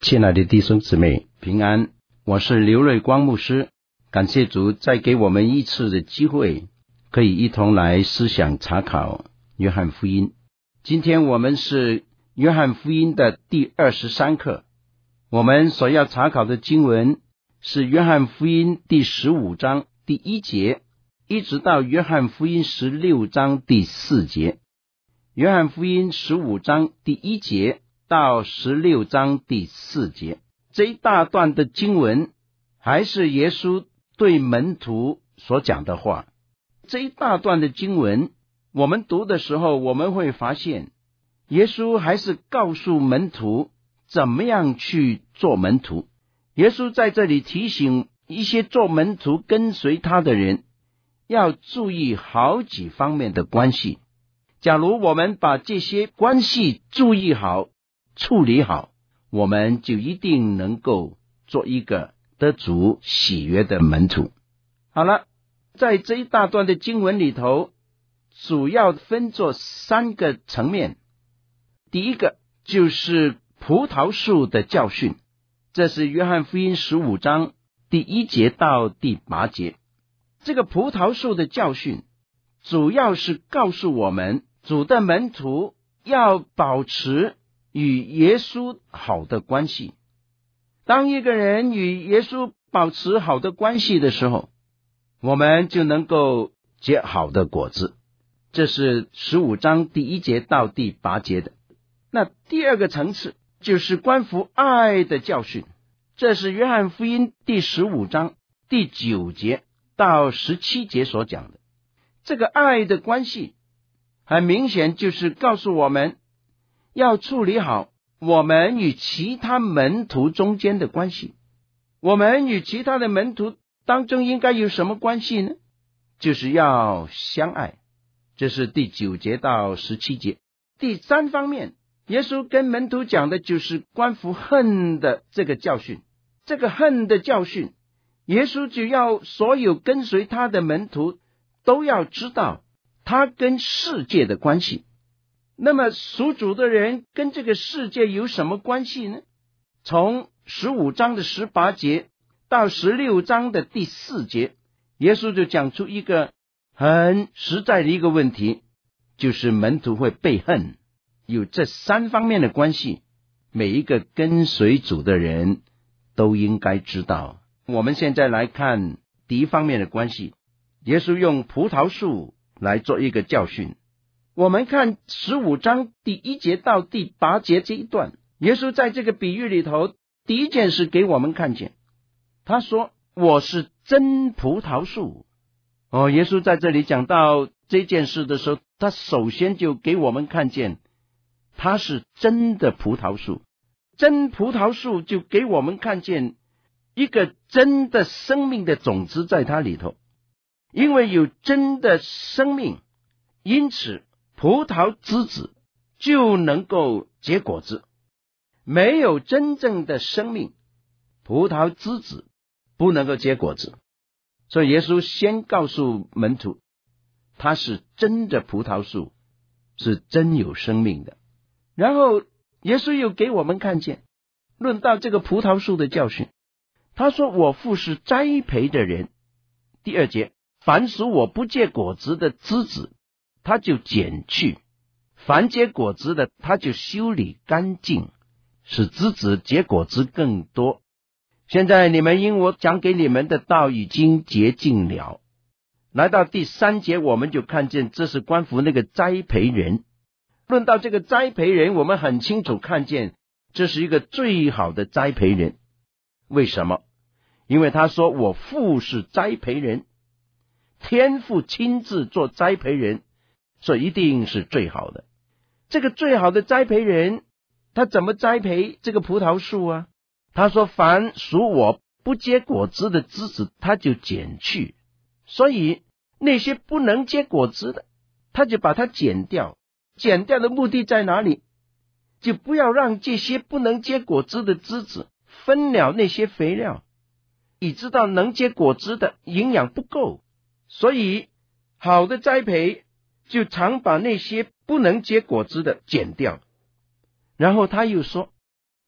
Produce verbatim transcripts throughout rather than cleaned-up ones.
亲爱的弟兄姊妹平安，我是刘瑞光牧师。感谢主再给我们一次的机会，可以一同来思想查考约翰福音。今天我们是约翰福音的第二十三课，我们所要查考的经文是约翰福音第十五章第一节，一直到约翰福音十六章第四节。约翰福音十五章第一节到十六章第四节，这一大段的经文还是耶稣对门徒所讲的话。这一大段的经文我们读的时候，我们会发现耶稣还是告诉门徒怎么样去做门徒。耶稣在这里提醒一些做门徒跟随他的人要注意好几方面的关系。假如我们把这些关系注意好处理好，我们就一定能够做一个得主喜悦的门徒。好了，在这一大段的经文里头，主要分作三个层面。第一个就是葡萄树的教训，这是约翰福音十五章第一节到第八节。这个葡萄树的教训主要是告诉我们，主的门徒要保持与耶稣好的关系。当一个人与耶稣保持好的关系的时候，我们就能够结好的果子。这是十五章第一节到第八节的。那第二个层次就是关乎爱的教训，这是约翰福音第十五章第九节到十七节所讲的。这个爱的关系很明显就是告诉我们要处理好我们与其他门徒中间的关系。我们与其他的门徒当中应该有什么关系呢？就是要相爱，这是第九节到十七节。第三方面，耶稣跟门徒讲的就是关乎恨的这个教训。这个恨的教训，耶稣就要所有跟随他的门徒都要知道他跟世界的关系。那么属主的人跟这个世界有什么关系呢？从十五章的十八节到十六章的第四节，耶稣就讲出一个很实在的一个问题，就是门徒会被恨。有这三方面的关系，每一个跟随主的人都应该知道。我们现在来看第一方面的关系，耶稣用葡萄树来做一个教训。我们看十五章第一节到第八节这一段，耶稣在这个比喻里头，第一件事给我们看见，他说我是真葡萄树。哦，耶稣在这里讲到这件事的时候，他首先就给我们看见他是真的葡萄树。真葡萄树就给我们看见一个真的生命的种子在它里头。因为有真的生命，因此葡萄枝子就能够结果子。没有真正的生命，葡萄枝子不能够结果子。所以耶稣先告诉门徒，他是真的葡萄树，是真有生命的。然后耶稣又给我们看见，论到这个葡萄树的教训，他说我父是栽培的人。第二节，凡属我不结果子的枝子，他就剪去；凡结果子的，他就修理干净，使枝子结果子更多。现在你们因我讲给你们的道已经洁净了。来到第三节，我们就看见这是关乎那个栽培人。论到这个栽培人，我们很清楚看见这是一个最好的栽培人。为什么？因为他说我父是栽培人，天父亲自做栽培人，所以一定是最好的。这个最好的栽培人，他怎么栽培这个葡萄树啊？他说凡属我不结果子的枝子，他就剪去。所以那些不能结果子的，他就把它剪掉。剪掉的目的在哪里？就不要让这些不能结果子的枝子分了那些肥料，以知道能结果子的营养不够。所以好的栽培就常把那些不能结果子的剪掉。然后他又说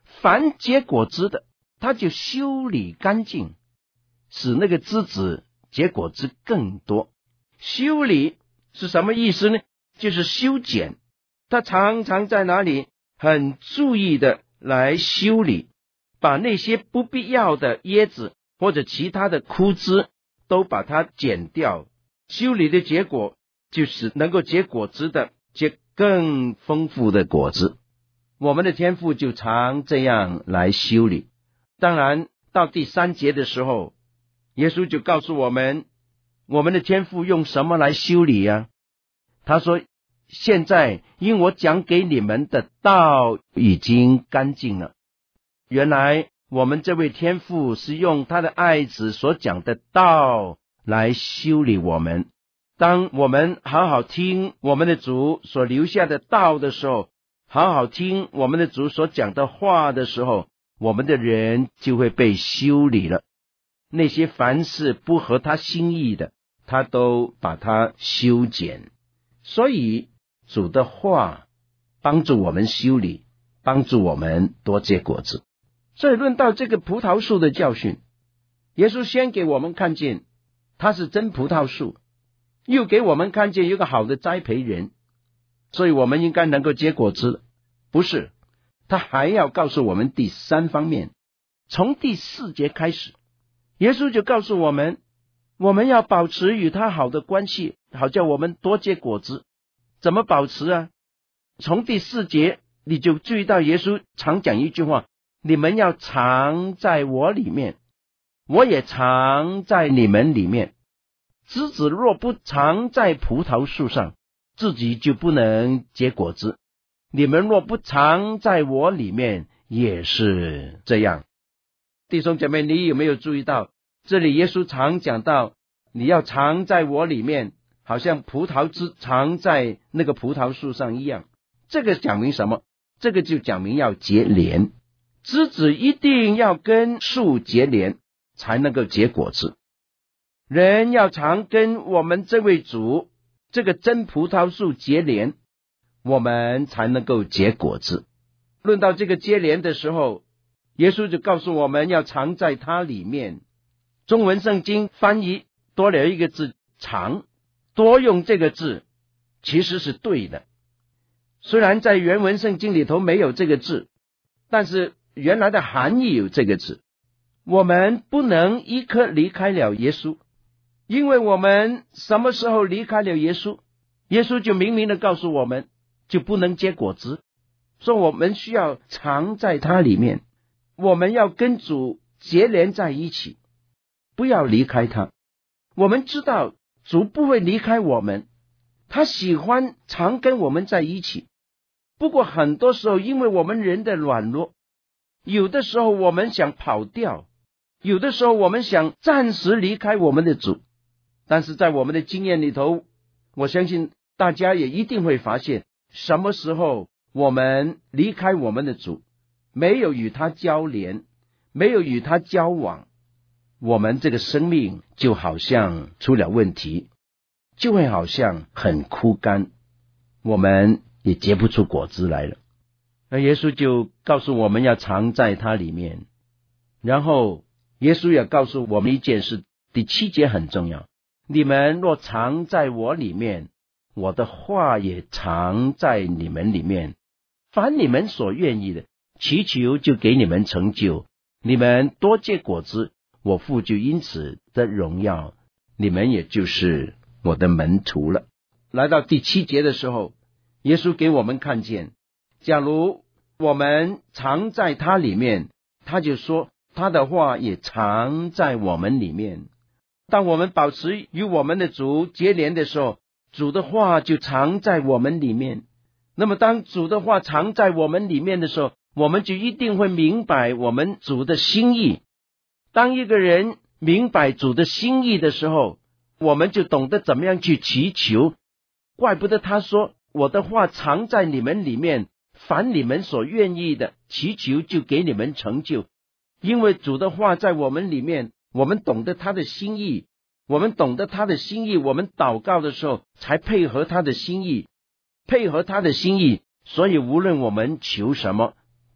凡结果子的，他就修理干净，使那个枝子结果子更多。修理是什么意思呢？就是修剪。他常常在哪里很注意的来修理，把那些不必要的叶子或者其他的枯枝都把它剪掉。修理的结果就是能够结果子的，结更丰富的果子。我们的天父就常这样来修理。当然到第三节的时候，耶稣就告诉我们，我们的天父用什么来修理啊？他说，现在因我讲给你们的道已经干净了。原来我们这位天父是用他的爱子所讲的道来修理我们。当我们好好听我们的主所留下的道的时候，好好听我们的主所讲的话的时候，我们的人就会被修理了。那些凡是不合他心意的，他都把它修剪。所以主的话帮助我们修理，帮助我们多结果子。所以论到这个葡萄树的教训，耶稣先给我们看见他是真葡萄树，又给我们看见有个好的栽培人，所以我们应该能够结果子。不是，他还要告诉我们第三方面。从第四节开始，耶稣就告诉我们，我们要保持与他好的关系，好叫我们多结果子。怎么保持啊？从第四节你就注意到耶稣常讲一句话，你们要常在我里面，我也常在你们里面。枝子若不常在葡萄树上，自己就不能结果子。你们若不常在我里面，也是这样。弟兄姐妹，你有没有注意到这里耶稣常讲到你要常在我里面，好像葡萄枝常在那个葡萄树上一样。这个讲明什么？这个就讲明要结连，枝子一定要跟树结连，才能够结果子。人要常跟我们这位主这个真葡萄树结连，我们才能够结果子。论到这个结连的时候，耶稣就告诉我们要常在他里面。中文圣经翻译多了一个字常，多用这个字其实是对的。虽然在原文圣经里头没有这个字，但是原来的含义有这个字。我们不能一刻离开了耶稣，因为我们什么时候离开了耶稣，耶稣就明明的告诉我们就不能结果子。所以我们需要常在他里面，我们要跟主结连在一起，不要离开他。我们知道主不会离开我们，他喜欢常跟我们在一起。不过很多时候因为我们人的软弱，有的时候我们想跑掉，有的时候我们想暂时离开我们的主。但是在我们的经验里头，我相信大家也一定会发现，什么时候我们离开我们的主，没有与他交连，没有与他交往，我们这个生命就好像出了问题，就会好像很枯干，我们也结不出果子来了。那耶稣就告诉我们要常在他里面，然后耶稣也告诉我们一件事，第七节很重要，你们若常在我里面，我的话也常在你们里面，凡你们所愿意的，祈求就给你们成就。你们多结果子，我父就因此得荣耀，你们也就是我的门徒了。来到第七节的时候，耶稣给我们看见，假如我们常在他里面，他就说他的话也常在我们里面。当我们保持与我们的主结连的时候，主的话就常在我们里面。那么当主的话常在我们里面的时候，我们就一定会明白我们主的心意。当一个人明白主的心意的时候，我们就懂得怎么样去祈求。怪不得他说，我的话常在你们里面，凡你们所愿意的，祈求就给你们成就。因为主的话在我们里面，我们懂得他的心意，我们懂得他的心意，我们祷告的时候才配合他的心意，配合他的心意。所以无论我们求什么，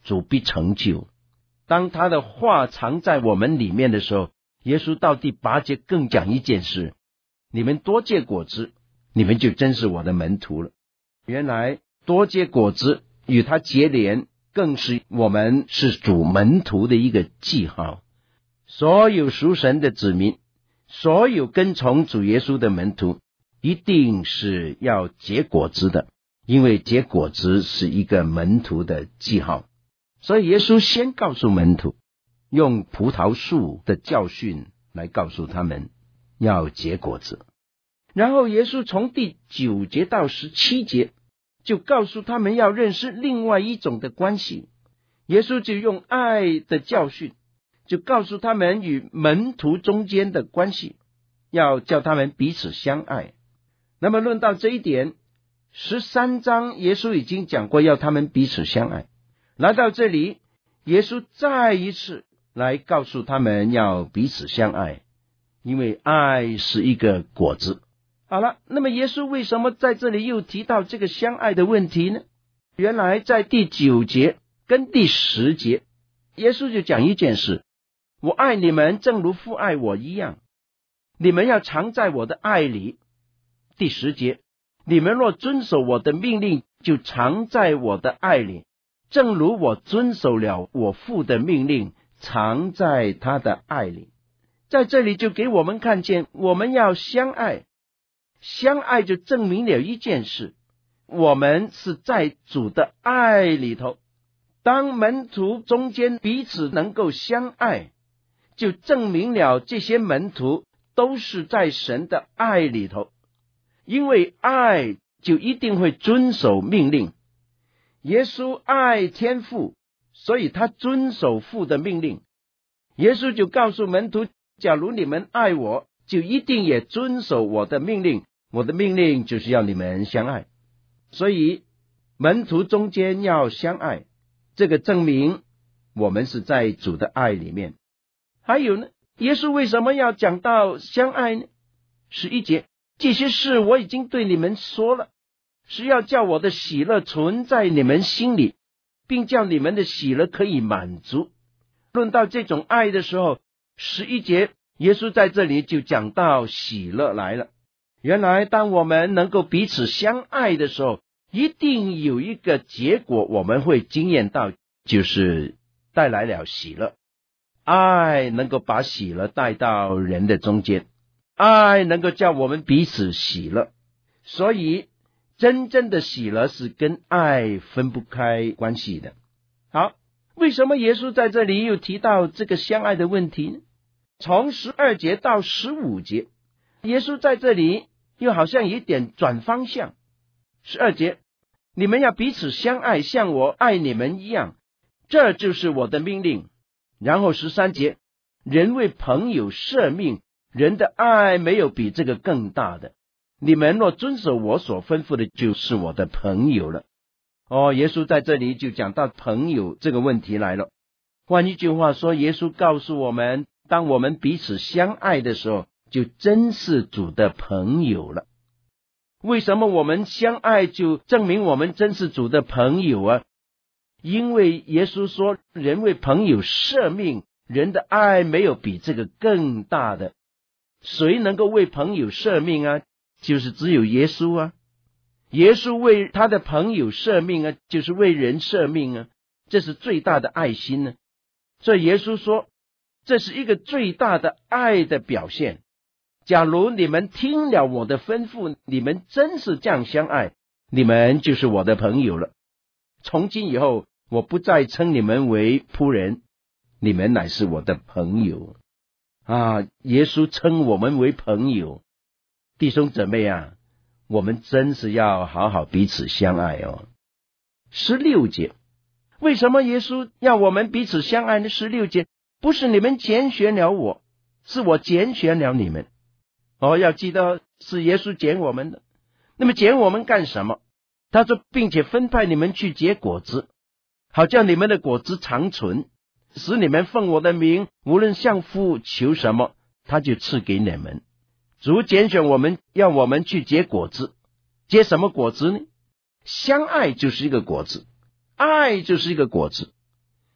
主必成就。当他的话藏在我们里面的时候，耶稣到第八节更讲一件事，你们多结果子，你们就真是我的门徒了。原来多结果子与他结连，更是我们是主门徒的一个记号。所有属神的子民，所有跟从主耶稣的门徒，一定是要结果子的，因为结果子是一个门徒的记号。所以耶稣先告诉门徒，用葡萄树的教训来告诉他们要结果子。然后耶稣从第九节到十七节就告诉他们要认识另外一种的关系。耶稣就用爱的教训，就告诉他们与门徒中间的关系，要叫他们彼此相爱。那么论到这一点，十三章耶稣已经讲过要他们彼此相爱。来到这里，耶稣再一次来告诉他们要彼此相爱，因为爱是一个果子。好了，那么耶稣为什么在这里又提到这个相爱的问题呢？原来在第九节跟第十节，耶稣就讲一件事，我爱你们正如父爱我一样，你们要常在我的爱里。第十节，你们若遵守我的命令，就常在我的爱里，正如我遵守了我父的命令，常在他的爱里。在这里就给我们看见，我们要相爱，相爱就证明了一件事，我们是在主的爱里头。当门徒中间彼此能够相爱，就证明了这些门徒都是在神的爱里头。因为爱就一定会遵守命令。耶稣爱天父，所以他遵守父的命令。耶稣就告诉门徒，假如你们爱我，就一定也遵守我的命令。我的命令就是要你们相爱。所以门徒中间要相爱，这个证明我们是在主的爱里面。还有呢，耶稣为什么要讲到相爱呢？十一节，这些事我已经对你们说了，是要叫我的喜乐存在你们心里，并叫你们的喜乐可以满足。论到这种爱的时候，十一节耶稣在这里就讲到喜乐来了。原来当我们能够彼此相爱的时候，一定有一个结果我们会经验到，就是带来了喜乐。爱能够把喜乐带到人的中间，爱能够叫我们彼此喜乐。所以真正的喜乐是跟爱分不开关系的。好，为什么耶稣在这里又提到这个相爱的问题呢？从十二节到十五节，耶稣在这里又好像有一点转方向。十二节，你们要彼此相爱，像我爱你们一样，这就是我的命令。然后十三节，人为朋友舍命，人的爱没有比这个更大的。你们若遵守我所吩咐的，就是我的朋友了。哦，耶稣在这里就讲到朋友这个问题来了。换一句话说，耶稣告诉我们，当我们彼此相爱的时候，就真是主的朋友了。为什么我们相爱就证明我们真是主的朋友啊？因为耶稣说，人为朋友舍命，人的爱没有比这个更大的。谁能够为朋友舍命啊？就是只有耶稣啊。耶稣为他的朋友舍命啊，就是为人舍命啊，这是最大的爱心呢。所以耶稣说，这是一个最大的爱的表现。假如你们听了我的吩咐，你们真是这样相爱，你们就是我的朋友了。从今以后，我不再称你们为仆人，你们乃是我的朋友啊！耶稣称我们为朋友。弟兄姊妹啊，我们真是要好好彼此相爱哦。十六节，为什么耶稣要我们彼此相爱呢？十六节，不是你们拣选了我，是我拣选了你们。哦，要记得是耶稣拣我们的。那么拣我们干什么？他说，并且分派你们去结果子，好叫你们的果子长存，使你们奉我的名，无论向父求什么，他就赐给你们。主拣选我们，要我们去结果子。结什么果子呢？相爱就是一个果子，爱就是一个果子。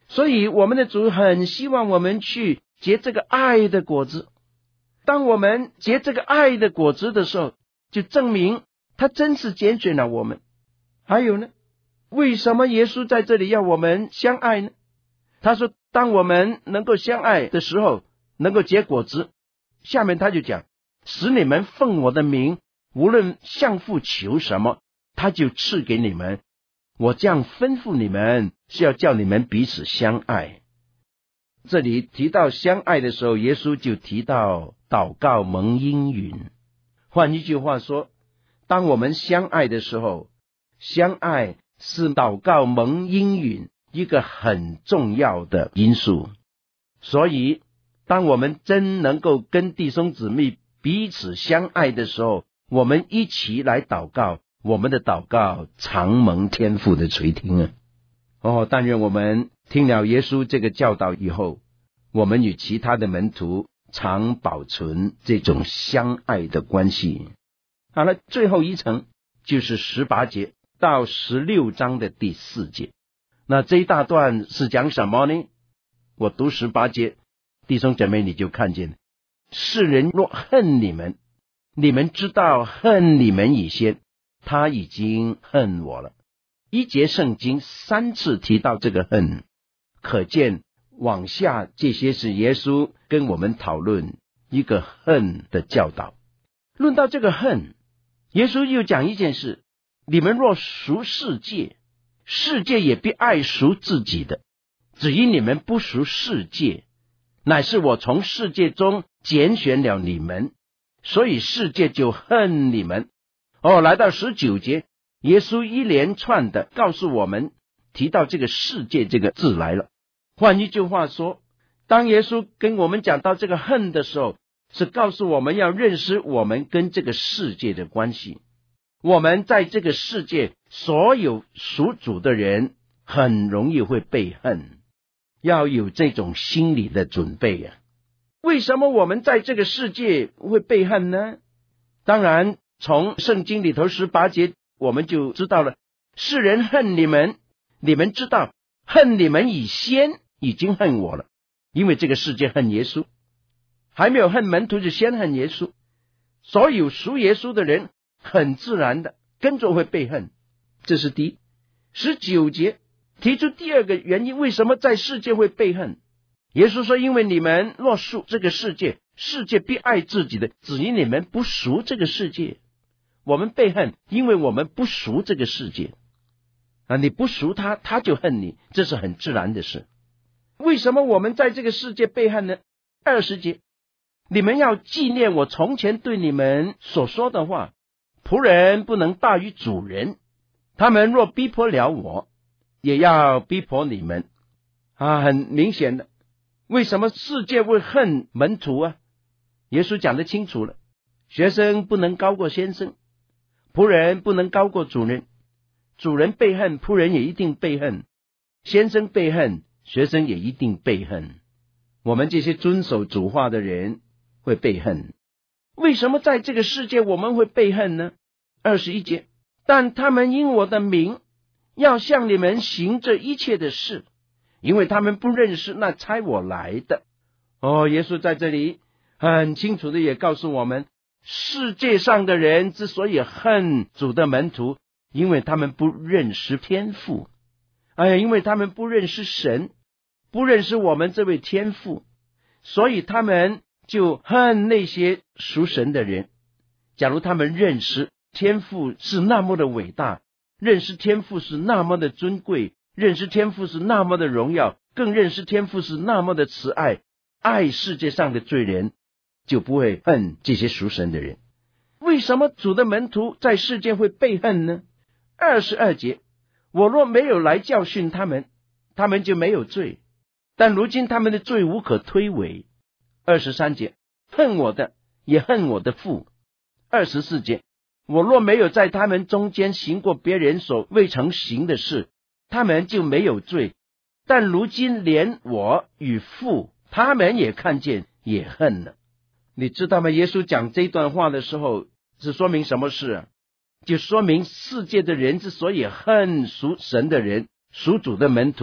所以我们的主很希望我们去结这个爱的果子。当我们结这个爱的果子的时候，就证明他真是拣选了我们。还有呢，为什么耶稣在这里要我们相爱呢？他说当我们能够相爱的时候，能够结果子。下面他就讲，使你们奉我的名，无论向父求什么，他就赐给你们。我这样吩咐你们，是要叫你们彼此相爱。这里提到相爱的时候，耶稣就提到祷告蒙应允。换一句话说，当我们相爱的时候，相爱是祷告蒙应允一个很重要的因素。所以当我们真能够跟弟兄姊妹彼此相爱的时候，我们一起来祷告，我们的祷告常蒙天父的垂听啊！哦，但愿我们听了耶稣这个教导以后，我们与其他的门徒常保存这种相爱的关系。好了，最后一层就是十八节到十六章的第四节。那这一大段是讲什么呢？我读十八节，弟兄姐妹你就看见，世人若恨你们，你们知道恨你们以先，他已经恨我了。一节圣经三次提到这个恨，可见往下这些是耶稣跟我们讨论一个恨的教导。论到这个恨，耶稣又讲一件事，你们若属世界，世界也必爱属自己的。只因你们不属世界，乃是我从世界中拣选了你们，所以世界就恨你们。哦，来到十九节，耶稣一连串的告诉我们，提到这个世界这个字来了。换一句话说，当耶稣跟我们讲到这个恨的时候，是告诉我们要认识我们跟这个世界的关系。我们在这个世界，所有属主的人很容易会被恨，要有这种心理的准备啊。为什么我们在这个世界会被恨呢？当然从圣经里头十八节我们就知道了，世人恨你们，你们知道恨你们以先已经恨我了。因为这个世界恨耶稣，还没有恨门徒就先恨耶稣，所有属耶稣的人很自然的跟着会被恨。这是第一。十九节提出第二个原因，为什么在世界会被恨？耶稣说，因为你们若属这个世界，世界必爱自己的，只因你们不属这个世界。我们被恨，因为我们不属这个世界啊！你不属他，他就恨你，这是很自然的事。为什么我们在这个世界被恨呢？二十节，你们要纪念我从前对你们所说的话，仆人不能大于主人，他们若逼迫了我，也要逼迫你们啊！很明显的，为什么世界会恨门徒啊？耶稣讲得清楚了，学生不能高过先生，仆人不能高过主人，主人被恨，仆人也一定被恨，先生被恨，学生也一定被恨。我们这些遵守主话的人会被恨。为什么在这个世界我们会被恨呢？二十一节，但他们因我的名要向你们行这一切的事，因为他们不认识那差我来的。哦，耶稣在这里很清楚的也告诉我们，世界上的人之所以恨主的门徒，因为他们不认识天父，哎呀，因为他们不认识神，不认识我们这位天父，所以他们就恨那些属神的人。假如他们认识天父是那么的伟大，认识天父是那么的尊贵，认识天父是那么的荣耀，更认识天父是那么的慈爱，爱世界上的罪人，就不会恨这些属神的人。为什么主的门徒在世界会被恨呢？二十二节，我若没有来教训他们，他们就没有罪，但如今他们的罪无可推诿。二十三节，恨我的也恨我的父。二十四节，我若没有在他们中间行过别人所未曾行的事，他们就没有罪，但如今连我与父他们也看见也恨了。你知道吗？耶稣讲这段话的时候是说明什么事啊？就说明世界的人之所以恨属神的人，属主的门徒，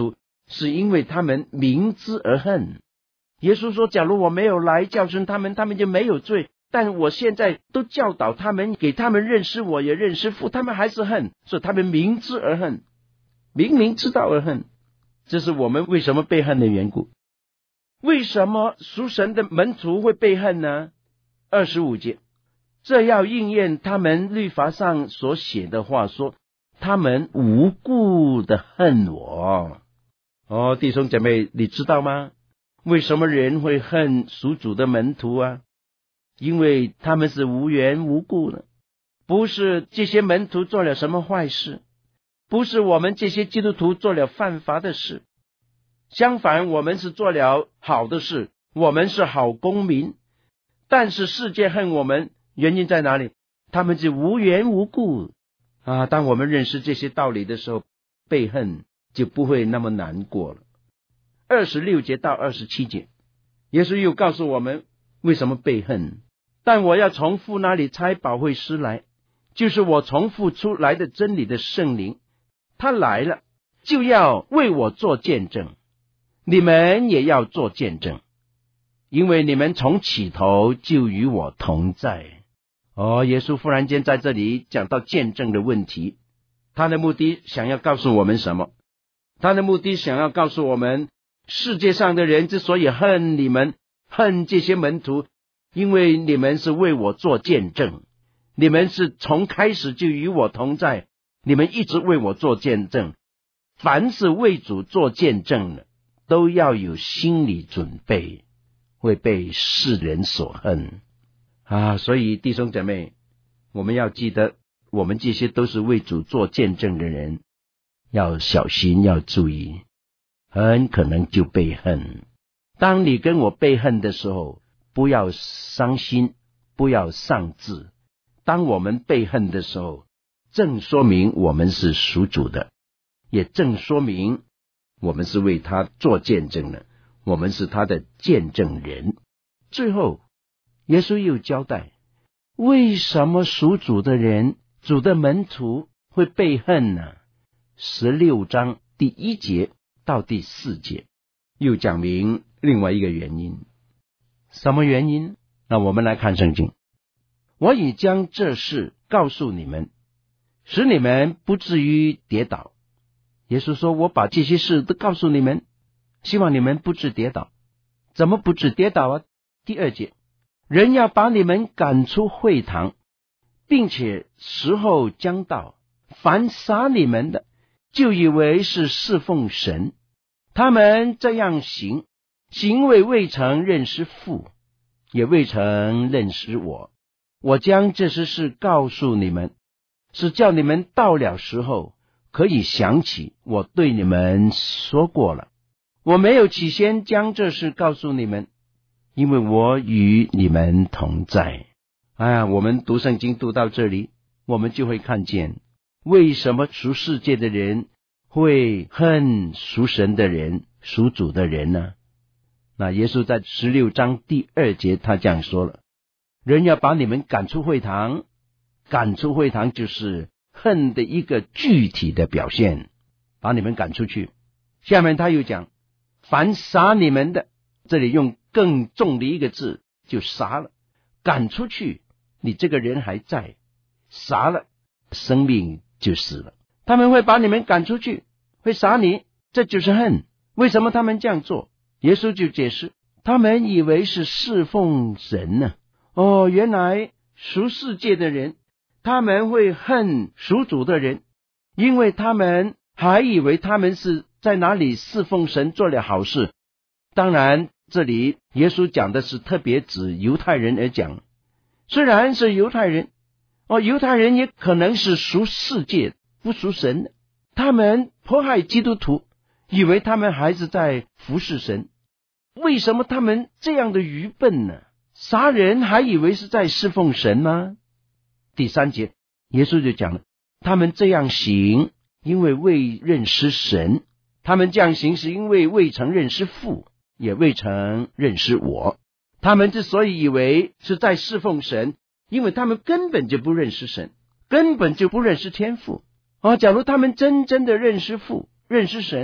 是因为他们明知而恨。耶稣说，假如我没有来教训他们，他们就没有罪，但我现在都教导他们，给他们认识我，也认识父，他们还是恨，所以他们明知而恨，明明知道而恨。这是我们为什么被恨的缘故。为什么属神的门徒会被恨呢？二十五节，这要应验他们律法上所写的话，说他们无故的恨我。哦，弟兄姐妹，你知道吗？为什么人会恨属主的门徒啊？因为他们是无缘无故的，不是这些门徒做了什么坏事，不是我们这些基督徒做了犯法的事，相反，我们是做了好的事，我们是好公民。但是世界恨我们，原因在哪里？他们是无缘无故啊！当我们认识这些道理的时候，被恨就不会那么难过了。二十六节到二十七节，耶稣又告诉我们为什么被恨。但我要从父那里差保惠师来，就是我从父出来的真理的圣灵，他来了，就要为我做见证，你们也要做见证，因为你们从起头就与我同在。哦，耶稣忽然间在这里讲到见证的问题，他的目的想要告诉我们什么？他的目的想要告诉我们，世界上的人之所以恨你们，恨这些门徒，因为你们是为我做见证，你们是从开始就与我同在，你们一直为我做见证。凡是为主做见证的，都要有心理准备，会被世人所恨啊！所以弟兄姐妹，我们要记得，我们这些都是为主做见证的人，要小心，要注意，很可能就被恨。当你跟我被恨的时候，不要伤心，不要丧志。当我们被恨的时候，正说明我们是属主的，也正说明我们是为他做见证的，我们是他的见证人。最后耶稣又交代，为什么属主的人，主的门徒会被恨呢？十六章第一节到第四节又讲明另外一个原因。什么原因？那我们来看圣经。我已将这事告诉你们，使你们不至于跌倒。耶稣说，我把这些事都告诉你们，希望你们不致跌倒。怎么不致跌倒啊？第二节，人要把你们赶出会堂，并且时候将到，凡杀你们的，就以为是侍奉神。他们这样行，行为未曾认识父，也未曾认识我。我将这些事告诉你们，是叫你们到了时候可以想起我对你们说过了。我没有起先将这事告诉你们，因为我与你们同在。哎呀，我们读圣经读到这里，我们就会看见为什么属世界的人会恨属神的人，属主的人呢？那耶稣在十六章第二节他这样说了，人要把你们赶出会堂。赶出会堂就是恨的一个具体的表现，把你们赶出去。下面他又讲，凡杀你们的，这里用更重的一个字，就杀了。赶出去，你这个人还在，杀了，生命就死了。他们会把你们赶出去，会杀你，这就是恨。为什么他们这样做？耶稣就解释，他们以为是侍奉神呢、啊。哦，原来属世界的人，他们会恨属主的人，因为他们还以为他们是在哪里侍奉神，做了好事。当然这里耶稣讲的是特别指犹太人而讲，虽然是犹太人，哦，犹太人也可能是属世界不属神的，他们迫害基督徒，以为他们还是在服侍神。为什么他们这样的愚笨呢？杀人还以为是在侍奉神吗？第三节耶稣就讲了，他们这样行，因为未认识神。他们这样行是因为未曾认识父，也未曾认识我。他们之所以以为是在侍奉神，因为他们根本就不认识神，根本就不认识天父。哦，假如他们真正的认识父，认识神，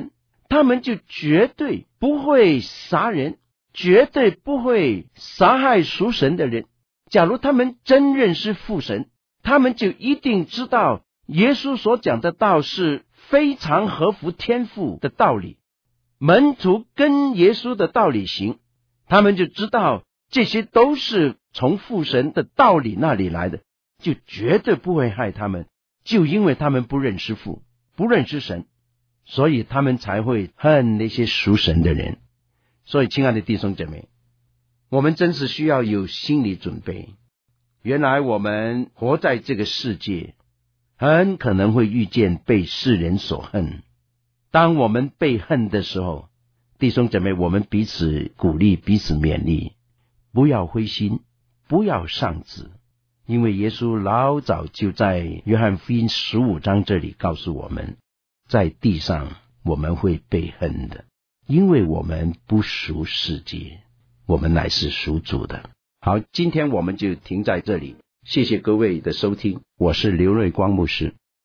他们就绝对不会杀人，绝对不会杀害属神的人。假如他们真认识父神，他们就一定知道耶稣所讲的道是非常合乎天父的道理。门徒跟耶稣的道理行，他们就知道这些都是从父神的道理那里来的，就绝对不会害他们。就因为他们不认识父，不认识神，所以他们才会恨那些属神的人。所以亲爱的弟兄姐妹，我们真是需要有心理准备。原来我们活在这个世界，很可能会遇见被世人所恨。当我们被恨的时候，弟兄姐妹，我们彼此鼓励，彼此勉励，不要灰心，不要丧志，因为耶稣老早就在约翰福音十五章这里告诉我们，在地上我们会被恨的，因为我们不属世界，我们乃是属主的。好，今天我们就停在这里，谢谢各位的收听，我是刘瑞光牧师。